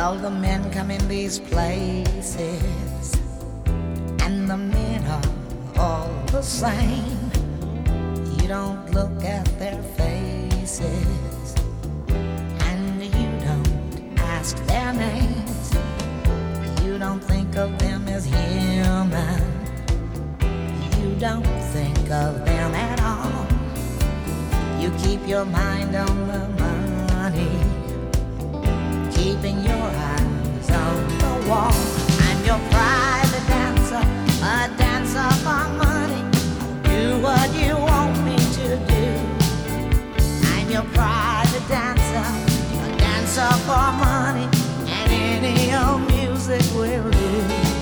All the men come in these places, and the men are all the same. You don't look at their faces, and you don't ask their names. You don't think of them as human. You don't think of them at all. You keep your mind on the money, keeping your eyes on the wall. I'm your private dancer, a dancer for money. Do what you want me to do. I'm your private dancer, a dancer for money, and any old music will do.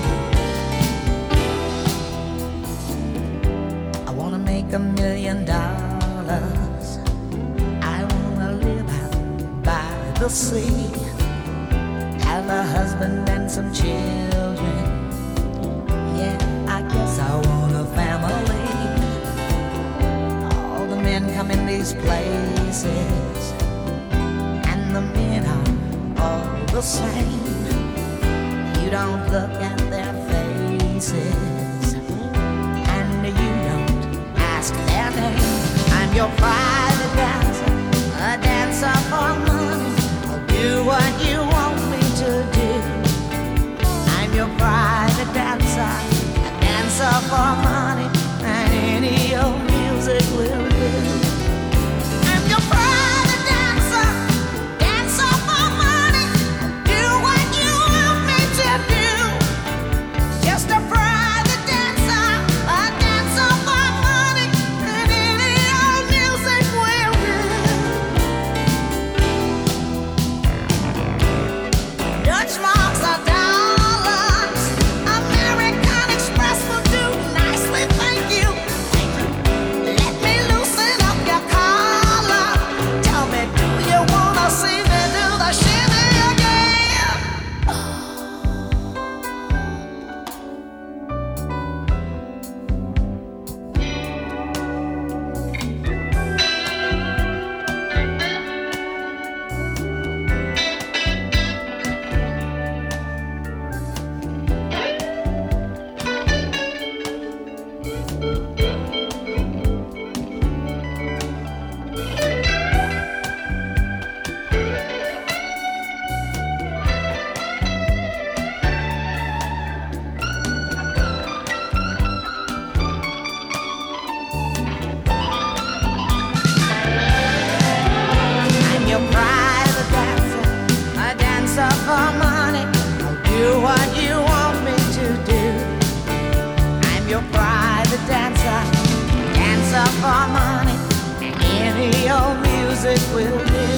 I wanna make $1 million. I wanna live out by the sea, have a husband and some children. Yeah, I guess I want a family. All the men come in these places, and the men are all the same. You don't look at their faces, and you don't ask their name. I'm your private dancer, a dancer for money. I'll do what you want me to do. I'm your private dancer, a dancer for money, and any old music will do. I'm your private dancer, dancer for money. Do what you want me to do. Just a private dancer, a dancer for money, and any old music will do. Dutch marks are dollars. American Express will do nicely, thank you. Let me loosen up your collar. Tell me, do you wanna see me do the shimmy again? I'm your private dancer, a dancer for money. I'll do what you want me to do. I'm your private dancer, dancer for money, and any old music will do.